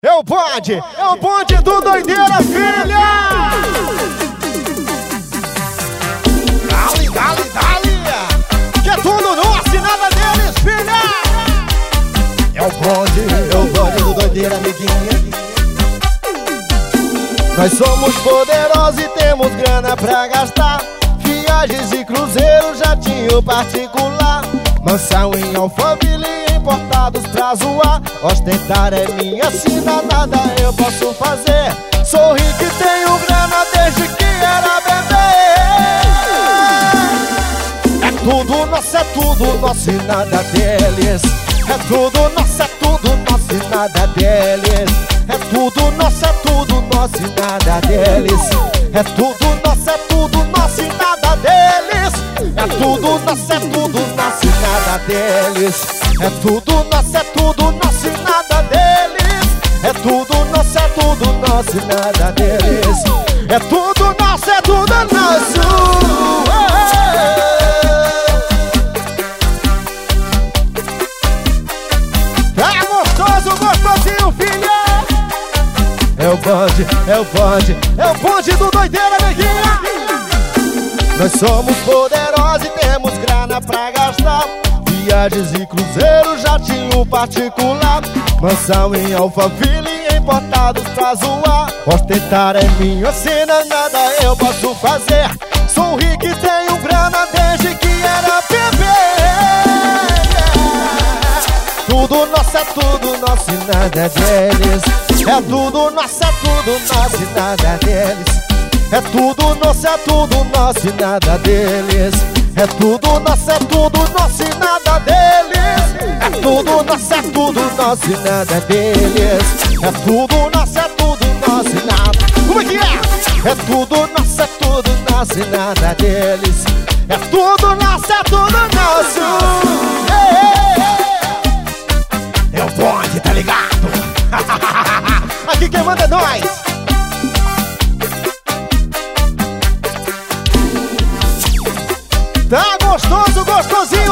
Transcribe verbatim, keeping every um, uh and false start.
É o bonde, é o bonde do Doideira, filha! Dale, dale, dale! Que é tudo nosso e nada deles, filha! É o bonde, é o bonde do Doideira, amiguinha. Nós somos poderosos e temos grana pra gastar. Viagens e cruzeiro, jatinho particular, mansão em Alphaville, importados pra zoar. Ostentar é minha sina, nada eu posso fazer. Sou rico e tenho grana desde que era bebê. É tudo nosso, é tudo nosso e nada deles. É tudo nosso, é tudo nosso e nada deles. É tudo nosso, é tudo nosso e nada deles. É tudo nosso, é tudo nosso e nada deles. É tudo nosso, é tudo nosso e nada deles. É tudo nosso, é tudo nosso e nada deles. É tudo nosso, é tudo nosso e nada deles. É tudo nosso, é tudo nosso. Tá gostoso, gostosinho, filha. É o bonde, é o bonde, é o bonde do Doideira, neguinha. Nós somos poderosos e temos grana pra gastar. Viagens e cruzeiro, jatinho particular, mansão em Alphaville, importados pra zoar. Ostentar é minha cena, nada eu posso fazer. Sou rico e tenho grana desde que era bebê. Tudo nosso, é tudo nosso e nada deles. É tudo nosso, é tudo nosso e nada deles. É tudo nosso, é tudo nosso e nada deles. É tudo nosso, é tudo nosso e nada deles. É tudo nosso, é tudo nosso e nada deles. É tudo nosso, é tudo nosso e nada. Como é que é? É tudo nosso, é tudo nosso e nada deles. É tudo nosso, é tudo nosso. É o bonde, tá ligado? Aqui quem manda é nós. Tá gostoso, gostosinho.